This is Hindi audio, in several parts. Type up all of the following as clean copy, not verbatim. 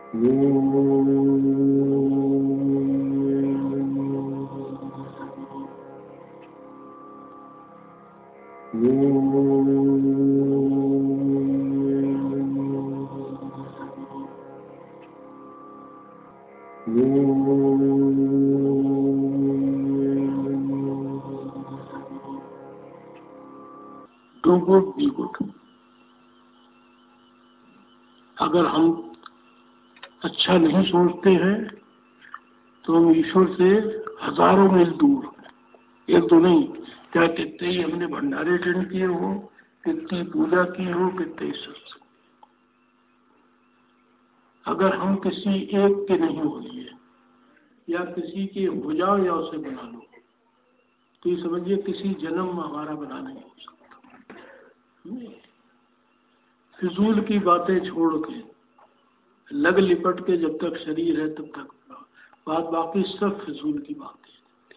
Do good, be good. अगर हम अच्छा नहीं सोचते हैं तो हम ईश्वर से हजारों मील दूर हैं। एक तो नहीं, क्या कितने ही हमने भंडारे अटेंड किए हो, कितनी पूजा की हो, कितने सत्संग, अगर हम किसी एक के नहीं हो लिए या किसी के हो जाओ या उसे बना लो तो ये समझिए किसी जन्म हमारा बना नहीं हो सकता। फिजूल की बातें छोड़ के लग लिपट के जब तक शरीर है तब तक बात, बाकी सब फिजूल की बातें।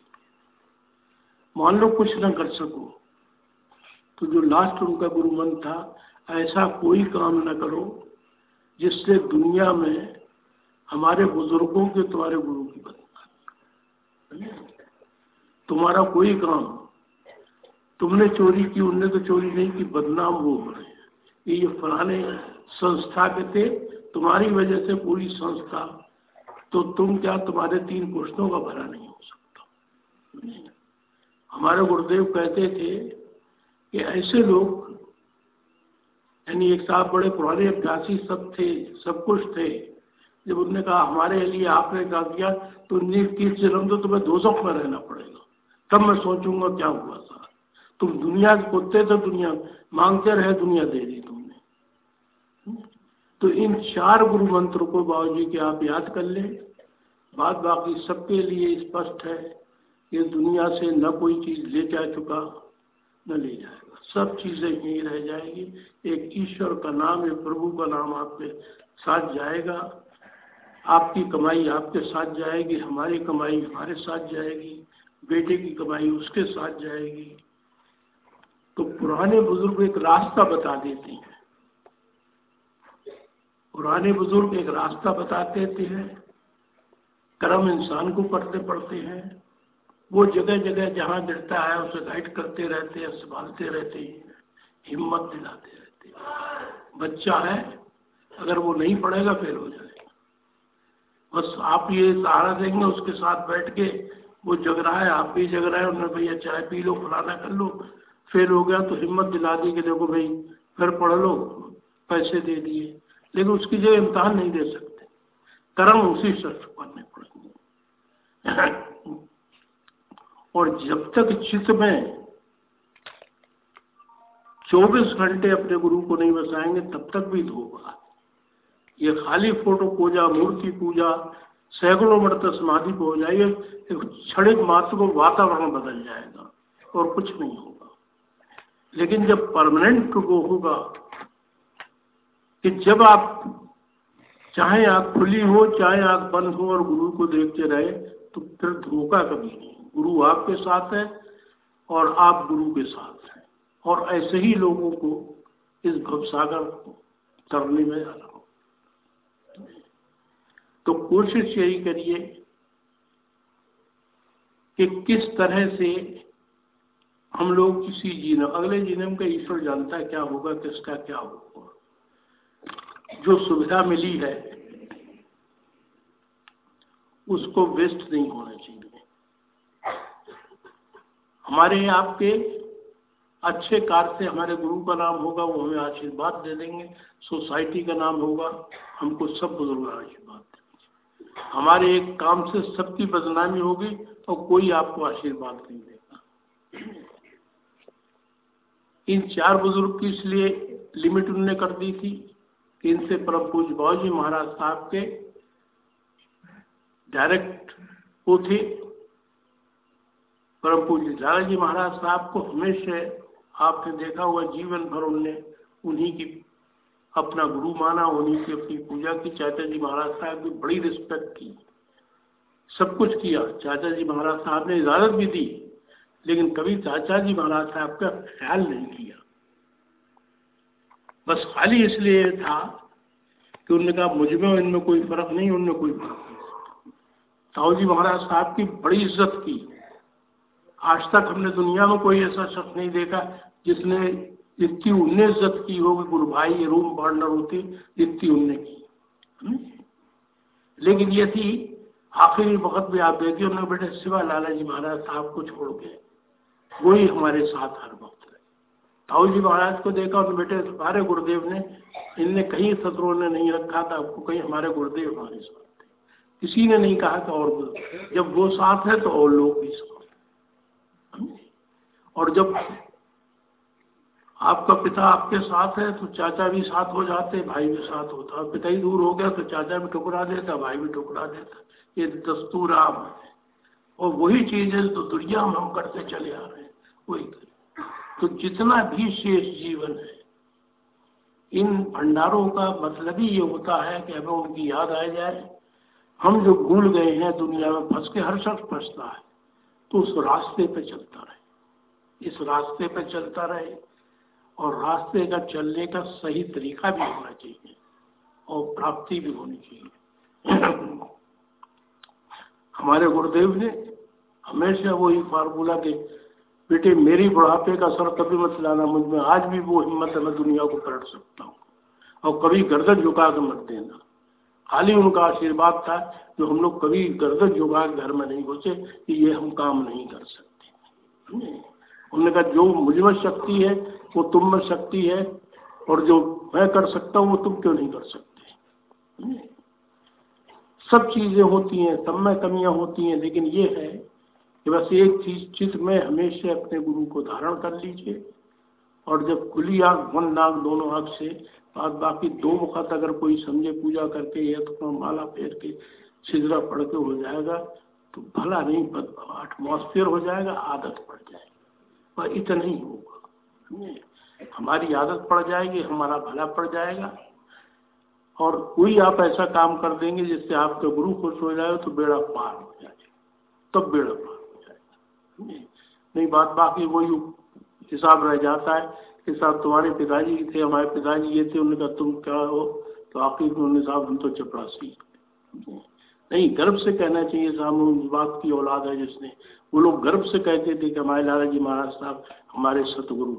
मान लो कुछ न कर सको तो जो लास्ट उनका गुरु मंत्र था, ऐसा कोई काम न करो जिससे दुनिया में हमारे बुजुर्गों के तुम्हारे गुरु की बदनामी। तुम्हारा कोई काम, तुमने चोरी की, उनने तो चोरी नहीं की, बदनाम वो हो रहे हैं, ये फलाने संस्था के थे, तुम्हारी वजह से पूरी संस्था, तो तुम क्या, तुम्हारे 3 पुरुषों का भला नहीं हो सकता। हमारे गुरुदेव कहते थे कि ऐसे लोग, यानी एक साहब बड़े पुराने अभ्यासी सब थे, सब कुछ थे, जब उन्होंने कहा हमारे लिए आपने क्या किया तो 30 जन्म तो तुम्हें दोज़ख में रहना पड़ेगा, तब मैं सोचूंगा क्या हुआ था। तुम दुनिया के कुत्ते थे, दुनिया मांगते रहे, दुनिया दे दी तुमने। तो इन 4 गुरु मंत्र को बाबूजी के आप याद कर लें। बात बाकी सबके लिए स्पष्ट है कि दुनिया से न कोई चीज ले जा चुका न ले जाएगा, सब चीजें यहीं रह जाएगी। एक ईश्वर का नाम, एक प्रभु का नाम आपके साथ जाएगा, आपकी कमाई आपके साथ जाएगी, हमारी कमाई हमारे साथ जाएगी, बेटे की कमाई उसके साथ जाएगी। तो पुराने बुजुर्ग एक रास्ता बता देते हैं, पुराने बुजुर्ग एक रास्ता बता देते हैं। कर्म इंसान को करते पड़ते हैं, वो जगह जगह जहाँ गिरता है उसे गाइड करते रहते हैं, संभालते रहते हैं, हिम्मत दिलाते रहते हैं। बच्चा है, अगर वो नहीं पढ़ेगा फेल हो जाएगा, बस आप ये सहारा देंगे, उसके साथ बैठ के वो जग रहा है, आप भी जग रहे हैं, उन्होंने भैया चाय पी लो, फलाना कर लो, फेल हो गया तो हिम्मत दिला दी कि देखो भाई फिर पढ़ लो, पैसे दे दिए, लेकिन उसकी जगह इम्तहान नहीं दे सकते, कर्म उसी शर्त करने पड़ेंगे। और जब तक चित्त में 24 घंटे अपने गुरु को नहीं बसाएंगे तब तक भी होगा। ये खाली फोटो पूजा, मूर्ति पूजा, सैकड़ों मरतबा समाधि को हो जाएगी, एक क्षणिक मात्र को वातावरण बदल जाएगा और कुछ नहीं होगा। लेकिन जब परमानेंट वो होगा कि जब आप चाहे आँख खुली हो चाहे आँख बंद हो और गुरु को देखते रहे, तो फिर धोखा कभी नहीं। गुरु आपके साथ है और आप गुरु के साथ हैं, और ऐसे ही लोगों को इस भवसागर तरने में आना हो। तो कोशिश यही करिए कि किस तरह से हम लोग किसी जीवन, अगले जीवन का ईश्वर जानता है क्या होगा, किसका क्या होगा। जो सुविधा मिली है उसको वेस्ट नहीं होना चाहिए। हमारे आपके अच्छे कार्य से हमारे गुरु का नाम होगा, वो हमें आशीर्वाद दे देंगे, सोसाइटी का नाम होगा, हमको सब बुजुर्ग आशीर्वाद देंगे। हमारे एक काम से सबकी बदनामी होगी और कोई आपको आशीर्वाद नहीं देगा। इन 4 बुजुर्ग की इसलिए लिमिट उन्होंने कर दी थी कि इनसे परम पूज्य बाबूजी महाराज साहब के डायरेक्ट वो थे। परम पूज्य दादाजी महाराज साहब को हमेशा आपने देखा हुआ जीवन भर उनने उन्हीं की अपना गुरु माना, उन्हीं की अपनी पूजा की। चाचा जी महाराज साहब की बड़ी रिस्पेक्ट की, सब कुछ किया। चाचा जी महाराज साहब ने इजाजत भी दी, लेकिन कभी चाचा जी महाराज साहब का ख्याल नहीं किया। बस खाली इसलिए था कि उन्होंने कहा मुझ में और इनमें कोई फर्क नहीं, उनमें कोई फर्क नहीं। ताऊ जी महाराज साहब की बड़ी इज्जत की। आज तक हमने दुनिया में कोई ऐसा शख्स नहीं देखा जिसने जितनी उनने इज्जत की हो कि गुरु भाई रूम पार्टनर होती, जितनी उनने की। लेकिन ये थी आखिरी वक्त भी आप देखिए, उन्होंने बेटे सिवा लाला जी महाराज साहब को छोड़ के वही हमारे साथ हर वक्त रहे। ताऊ जी महाराज को देखा उन्होंने बेटे हमारे गुरुदेव ने, इनने कहीं शत्रुओं ने नहीं रखा था आपको, कहीं हमारे गुरुदेव हमारे साथ थे, किसी ने नहीं कहा था। और जब वो साथ है तो और लोग भी साथ। और जब आपका पिता आपके साथ है तो चाचा भी साथ हो जाते, भाई भी साथ होता। पिता ही दूर हो गया तो चाचा भी ठुकरा देता, भाई भी ठुकरा देता। ये दस्तूर आम है और वही चीज है तो दुनिया में हम करते चले आ रहे हैं वही। तो जितना भी शेष जीवन है इन भंडारों का मतलब ही ये होता है कि हमें उनकी याद आ जाए। हम जो भूल गए हैं दुनिया में फंस के, हर शख्स फंसता है, तो उस रास्ते पे चलता रहे, इस रास्ते पे चलता रहे। और रास्ते का चलने का सही तरीका भी होना चाहिए और प्राप्ति भी होनी चाहिए। हमारे गुरुदेव ने हमेशा वही फार्मूला के बेटे मेरी बुढ़ापे का असर कभी मत लाना मुझ में, आज भी वो हिम्मत है मैं दुनिया को पलट सकता हूँ, और कभी गर्दन झुका कर मत देना। खाली उनका आशीर्वाद था जो हम लोग कभी गर्दन झुका घर में नहीं घुसे कि ये हम काम नहीं कर सकते। उन्होंने कहा जो मुझ में शक्ति है वो तुम में शक्ति है, और जो मैं कर सकता हूँ वो तुम क्यों नहीं कर सकते। सब चीजें होती हैं, सब में कमियां होती हैं, लेकिन ये है कि बस एक चीज चित्त में हमेशा अपने गुरु को धारण कर लीजिए। और जब खुली आंख बंद आंख दोनों आंख से बाद बाकी दो वक्त अगर कोई समझे पूजा करके या तो माला फेर के सिजरा पढ़ के हो जाएगा तो भला नहीं एटमॉस्फेयर हो जाएगा, आदत पड़ जाएगी। पर इतना ही होगा, हमारी आदत पड़ जाएगी, हमारा भला पड़ जाएगा। और कोई आप ऐसा काम कर देंगे जिससे आपका गुरु खुश हो जाए तो बेड़ा पार हो जाएगा, तब बेड़ा पार हो जाएगा। नहीं बात बाकी वही हिसाब रह जाता है कि साहब तुम्हारे पिताजी थे, हमारे पिताजी ये थे, उन्होंने कहा तुम क्या हो, तो आखिर में उन्होंने साहब हम तो चपरासी। नहीं, गर्व से कहना चाहिए साहब उस बात की औलाद है जिसने, वो लोग गर्व से कहते थे कि हमारे लाला जी महाराज साहब हमारे सतगुरु।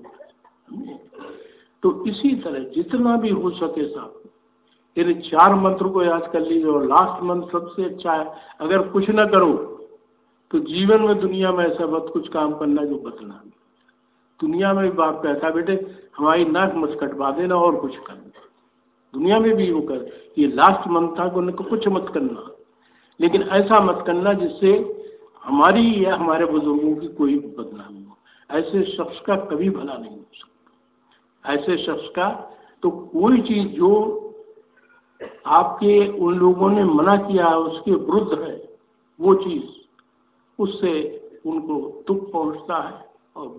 तो इसी तरह जितना भी हो सके साहब इन 4 मंत्र को याद कर लीजिए। और लास्ट मंत्र सबसे अच्छा है, अगर कुछ ना करो तो जीवन में दुनिया में ऐसा मत कुछ काम करना जो बदला। दुनिया में भी बाप कहता है बेटे हमारी नाक मत कटवा देना और कुछ करना, दुनिया में भी वो कर। ये लास्ट मंत्र था कि उनको कुछ मत करना, लेकिन ऐसा मत करना जिससे हमारी या हमारे बुजुर्गों की कोई बदनामी हो। ऐसे शख्स का कभी भला नहीं हो सकता। ऐसे शख्स का तो कोई चीज जो आपके उन लोगों ने मना किया है उसके विरुद्ध है, वो चीज उससे उनको दुख पहुंचता है। और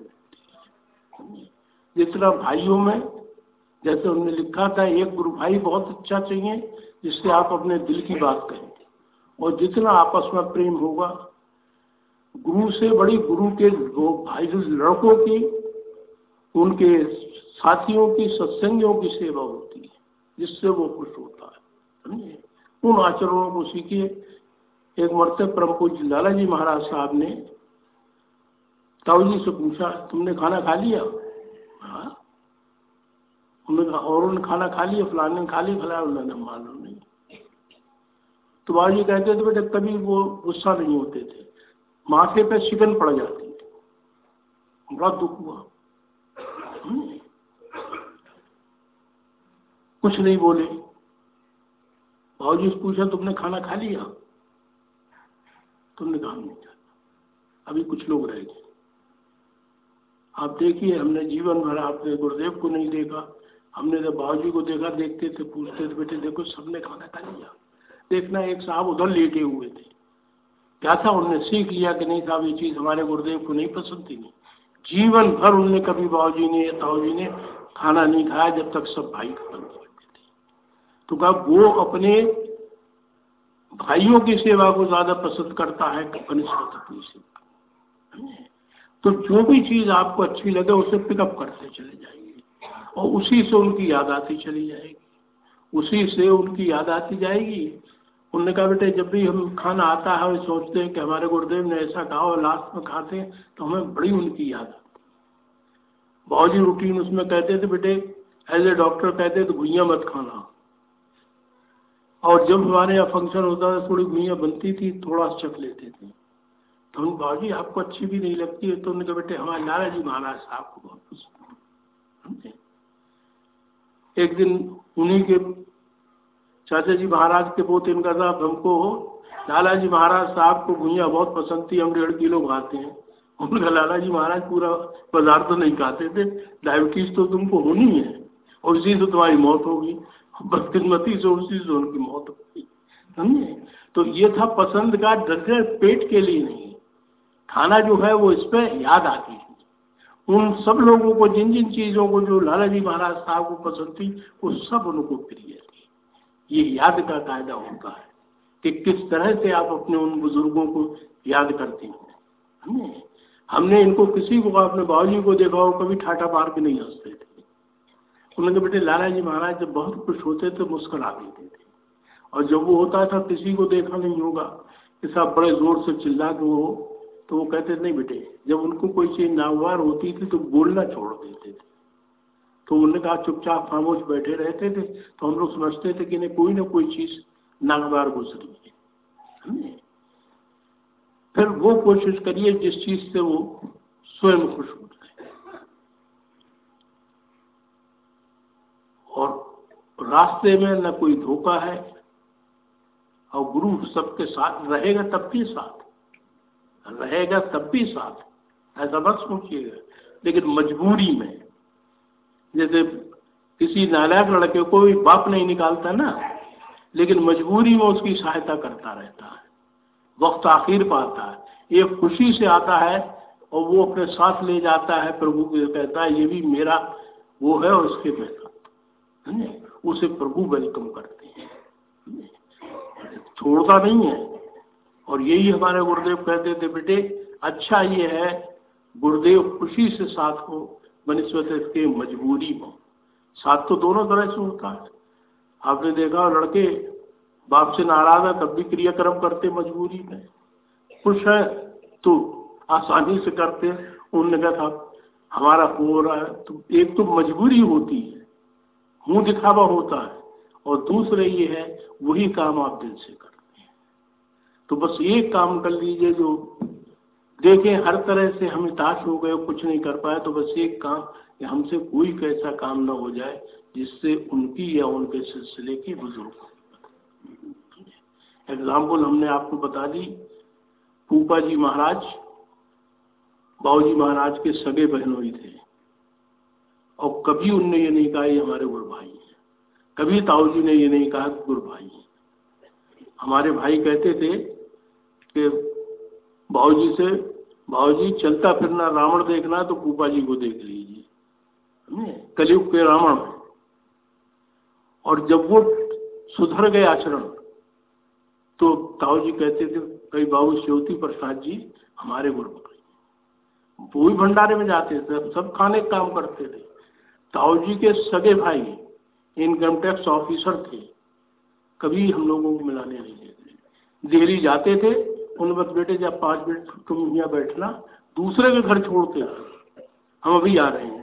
जितना भाइयों में, जैसे उन्होंने लिखा था एक गुरु भाई बहुत अच्छा चाहिए जिससे आप अपने दिल की बात कहें, और जितना आपस में प्रेम होगा, गुरु से बड़ी गुरु के वो भाई लड़कों की, उनके साथियों की, सत्संगियों की सेवा होती है जिससे वो खुश होता है। उन आचरणों को सीखिए। एक मरतबा परम पूज्य लाला जी महाराज साहब ने ताऊ जी से पूछा तुमने खाना खा लिया? हाँ। उन्होंने कहा और उन्होंने खाना खा लिया, फलाने ने खा लिया, फलाना उन्होंने मालूम नहीं। तो बाबू जी कहते थे बेटे कभी वो गुस्सा नहीं होते थे, माथे पे शिकन पड़ जाती थी, बड़ा दुख हुआ, कुछ नहीं बोले। बाबू जी से पूछा तुमने खाना खा लिया? तुमने कहा नहीं खाया, अभी कुछ लोग रह गए। आप देखिए हमने जीवन भर आपने गुरुदेव को नहीं देखा, हमने तो बाबूजी को देखा, देखते थे पूछते थे बेटे देखो सबने खाना खा लिया। देखना एक साहब उधर लेटे हुए थे, क्या था उन्होंने सीख लिया कि नहीं साहब ये चीज हमारे गुरुदेव को नहीं पसंद थी। नहीं, जीवन भर उनने कभी बाबूजी ने या ताऊजी ने खाना नहीं खाया जब तक सब भाई खत्म नहीं करते थे। तो कहा वो अपने भाइयों की सेवा को ज्यादा पसंद करता है कनिष्ठ अपनी सेवा। तो जो भी चीज आपको अच्छी लगे उसे पिकअप करते चले जाएंगे और उसी से उनकी याद आती चली जाएगी, उसी से उनकी याद आती जाएगी। उन्होंने कहा बेटे जब भी हम खाना आता है सोचते हैं कि हमारे गुरुदेव ने ऐसा कहा और लास्ट में खाते हैं तो हमें बड़ी उनकी याद आती। बाबूजी रूटीन उसमें कहते थे बेटे एज ए डॉक्टर कहते थे घुइयाँ मत खाना, और जब हमारे यहाँ फंक्शन होता था थोड़ी घुइयाँ बनती थी थोड़ा चख लेते थे। तो हम बाबूजी आपको अच्छी भी नहीं लगती है? तो उन्होंने कहा बेटे हमारे लाला जी महाराज साहब को बहुत पसंद। एक दिन उन्हीं के चाचा जी महाराज के पोते इनका साहब हमको लाला जी महाराज साहब को घुइयाँ बहुत पसंद थी, हम 1.5 किलो खाते हैं। उनका लाला जी महाराज पूरा बाजार तो नहीं खाते थे, डायबिटीज तो तुमको होनी है और इसी से तुम्हारी मौत होगी। बदकिस्मती से उसी से उनकी मौत होगी, समझे? तो ये था पसंद का ढंग, पेट के लिए नहीं। खाना जो है वो इस पर याद आती है। उन सब लोगों को जिन जिन चीज़ों को जो लाला जी महाराज साहब को पसंद थी वो सब उनको प्रिय थी। ये याद का कायदा होता है कि किस तरह से आप अपने उन बुजुर्गों को याद करते हैं। हमने इनको किसी को अपने बाबूजी को देखा हो कभी ठाठा मार के नहीं हंसते थे। उन्होंने बेटे लाला जी महाराज जब बहुत खुश होते थे मुस्कुरा देते थे, और जब वो होता था किसी को देखा नहीं होगा कि सब बड़े जोर से चिल्ला के वो, तो वो कहते नहीं बेटे, जब उनको कोई चीज़ नागवार होती थी तो बोलना छोड़ देते थे। तो उन्होंने कहा चुपचाप खामोश बैठे रहते थे, तो हम लोग समझते थे कि नहीं कोई ना कोई चीज़ नागवार गुजरी है। फिर वो कोशिश करिए जिस चीज़ से वो स्वयं खुश हो जाए। और रास्ते में न कोई धोखा है, और गुरु सबके साथ रहेगा तब भी साथ रहेगा, तब भी साथ, ऐसा मत सोचिएगा। लेकिन मजबूरी में, जैसे किसी नालायक लड़के को भी बाप नहीं निकालता ना, लेकिन मजबूरी में उसकी सहायता करता रहता है। वक्त आखिर पाता है, ये खुशी से आता है और वो अपने साथ ले जाता है प्रभु को, कहता है ये भी मेरा वो है और उसके बेटा, उसे प्रभु वेलकम करते हैं, छोड़ता नहीं है। और यही हमारे गुरुदेव कहते थे बेटे अच्छा ये है गुरुदेव खुशी से साथ हो बनिस्बत के मजबूरी हो। साथ तो दोनों तरह से होता है। आपने देखा लड़के बाप से नाराज है तब भी क्रियाक्रम करते मजबूरी में, खुश है तो आसानी से करते। उन्होंने कहा था हमारा हो रहा है, तो एक तो मजबूरी होती है, मुंह दिखावा होता है, और दूसरे ये है वही काम आप दिल से करते हैं। तो बस एक काम कर लीजिए जो देखें हर तरह से हम हताश हो गए कुछ नहीं कर पाए, तो बस एक काम कि हमसे कोई कैसा काम ना हो जाए जिससे उनकी या उनके सिलसिले की बुजुर्ग। एग्जाम्पल हमने आपको बता दी, फूफा जी महाराज बाबूजी महाराज के सगे बहनोई थे, और कभी उनने ये नहीं कहा ये हमारे गुरु भाई हैं, कभी ताऊ जी ने ये नहीं कहा गुरु भाई हैं। हमारे भाई कहते थे कि बाबूजी से, बाबूजी चलता फिरना रावण देखना तो फूफा जी को देख लीजिए, कलयुग के रावण। और जब वो सुधर गए आचरण तो ताऊ जी कहते थे कई बाबू शिवती प्रसाद जी हमारे गुरु भाई, वो भी भंडारे में जाते थे, सब खाने का काम करते थे। ताऊ जी के सगे भाई इनकम टैक्स ऑफिसर थे, कभी हम लोगों को मिलाने नहीं देते। दिल्ली जाते थे, उन बस बेटे जब 5 मिनट तुम यहाँ बैठना, दूसरे के घर छोड़ते हम अभी आ रहे हैं।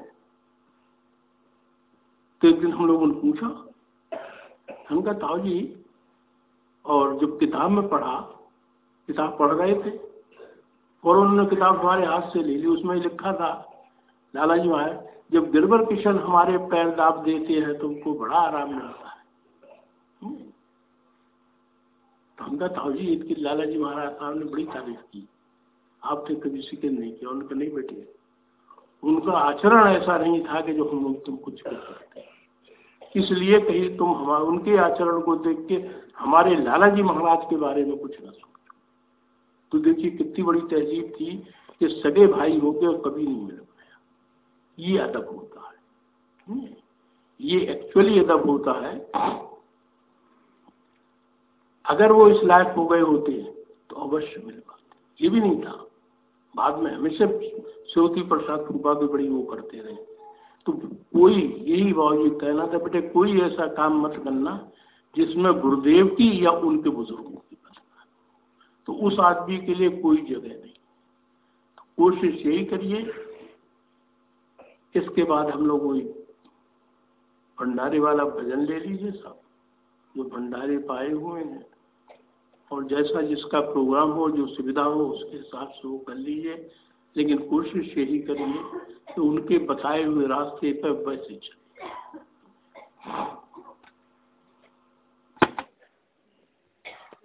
तो एक दिन हम लोगों ने पूछा, हम कहा ताऊ जी, और जब किताब में पढ़ा, किताब पढ़ रहे थे और उन्होंने किताब हमारे हाथ से ले ली, उसमें लिखा था लाला जी महाराज जब गिरवर किशन हमारे पैर दाब देते हैं तो उनको बड़ा आराम मिलता है। तो हम कहा ताऊ जी इसकी लाला जी महाराज साहब ने बड़ी तारीफ की, आपने कभी जिक्र नहीं किया। उनका नहीं बेटे, उनका आचरण ऐसा नहीं था कि जो हम लोग तुम कुछ कर सकते, इसलिए कहीं तुम हमारे उनके आचरण को देख के हमारे लाला जी महाराज के बारे में कुछ ना सोचो। तो देखिए कितनी बड़ी तहजीब थी कि सगे भाई होके और कभी नहीं मिल पाया। ये अदब होता है, ये एक्चुअली अदब होता है। अगर वो इस लायक हो गए होते तो अवश्य मिल पाते, ये भी नहीं था। बाद में हमेशा शिवती प्रसाद फूफा की बड़ी वो करते रहे, तो कोई, यही बाबूजी कहना था बेटे, कोई ऐसा काम मत करना जिसमें गुरुदेव की या उनके बुजुर्गों की बदनामी, तो उस आदमी के लिए कोई जगह नहीं। तो कोशिश यही करिए। इसके बाद हम लोग वही भंडारे वाला भजन ले लीजिए साहब, जो भंडारे पाए हुए हैं, और जैसा जिसका प्रोग्राम हो, जो सुविधा हो, उसके हिसाब से वो कर लीजिए। लेकिन कोशिश यही करिए कि उनके बताए हुए रास्ते पर वैसे चले।